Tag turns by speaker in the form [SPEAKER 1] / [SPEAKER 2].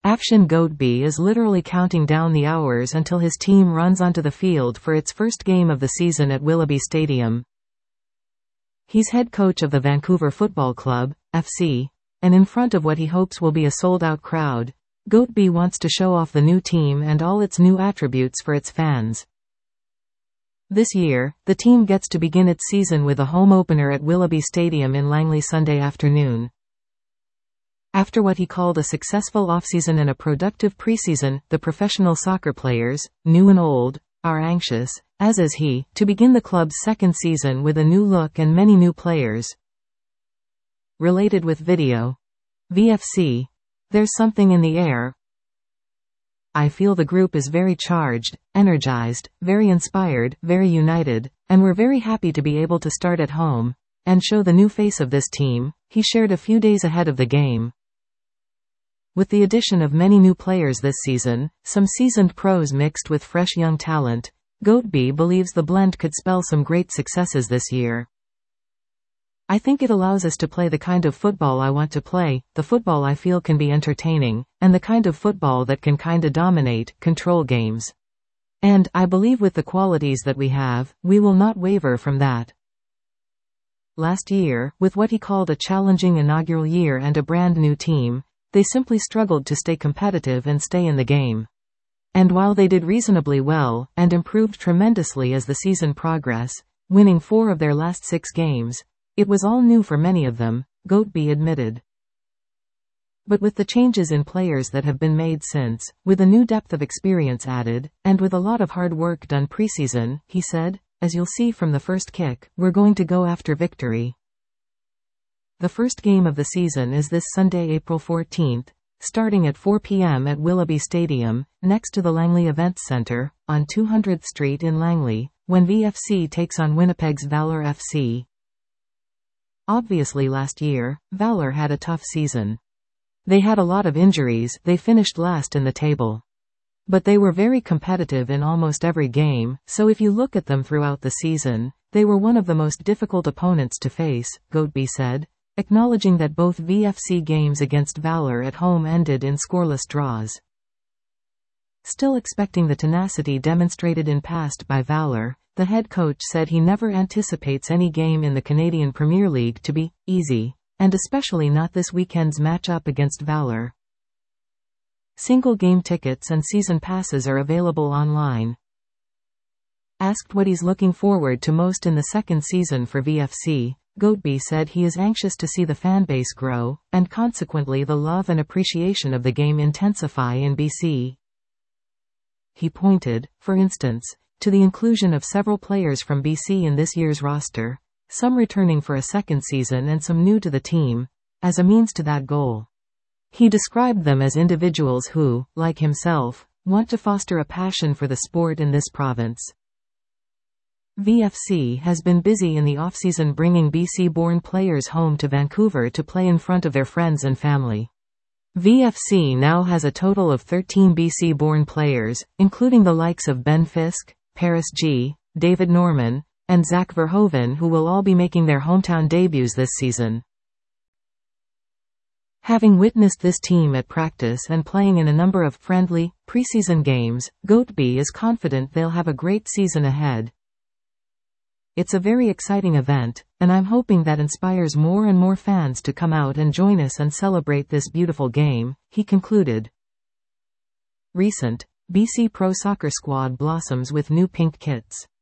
[SPEAKER 1] Afshan Goatby is literally counting down the hours until his team runs onto the field for its first game of the season at Willoughby Stadium. He's head coach of the Vancouver Football Club, FC, and in front of what he hopes will be a sold-out crowd, Goatby wants to show off the new team and all its new attributes for its fans. This year, the team gets to begin its season with a home opener at Willoughby Stadium in Langley Sunday afternoon. After what he called a successful offseason and a productive preseason, the professional soccer players, new and old, are anxious, as is he, to begin the club's second season with a new look and many new players. Related with video. VFC. There's something in the air. I feel the group is very charged, energized, very inspired, very united, and we're very happy to be able to start at home and show the new face of this team, he shared a few days ahead of the game. With the addition of many new players this season, some seasoned pros mixed with fresh young talent, Goatby believes the blend could spell some great successes this year. I think it allows us to play the kind of football I want to play, the football I feel can be entertaining, and the kind of football that can kinda dominate, control games. And, I believe with the qualities that we have, we will not waver from that. Last year, with what he called a challenging inaugural year and a brand new team, they simply struggled to stay competitive and stay in the game. And while they did reasonably well, and improved tremendously as the season progressed, winning 4 of their last 6 games, it was all new for many of them, Goatby admitted. But with the changes in players that have been made since, with a new depth of experience added, and with a lot of hard work done preseason, he said, as you'll see from the first kick, we're going to go after victory. The first game of the season is this Sunday, April 14th, starting at 4 p.m. at Willoughby Stadium, next to the Langley Events Centre, on 200th Street in Langley, when VFC takes on Winnipeg's Valour FC. Obviously last year, Valour had a tough season. They had a lot of injuries, they finished last in the table. But they were very competitive in almost every game, so if you look at them throughout the season, they were one of the most difficult opponents to face, Goatby said, acknowledging that both VFC games against Valour at home ended in scoreless draws. Still expecting the tenacity demonstrated in past by Valour, the head coach said he never anticipates any game in the Canadian Premier League to be easy, and especially not this weekend's match-up against Valour. Single game tickets and season passes are available online. Asked what he's looking forward to most in the second season for VFC, Goatby said he is anxious to see the fanbase grow, and consequently the love and appreciation of the game intensify in BC. He pointed, for instance, to the inclusion of several players from BC in this year's roster, some returning for a second season and some new to the team, as a means to that goal. He described them as individuals who, like himself, want to foster a passion for the sport in this province. VFC has been busy in the off-season bringing BC-born players home to Vancouver to play in front of their friends and family. VFC now has a total of 13 BC-born players, including the likes of Ben Fisk, Paris G., David Norman, and Zach Verhoeven, who will all be making their hometown debuts this season. Having witnessed this team at practice and playing in a number of friendly, preseason games, Goatby is confident they'll have a great season ahead. It's a very exciting event, and I'm hoping that inspires more and more fans to come out and join us and celebrate this beautiful game, he concluded. Recent BC Pro Soccer squad blossoms with new pink kits.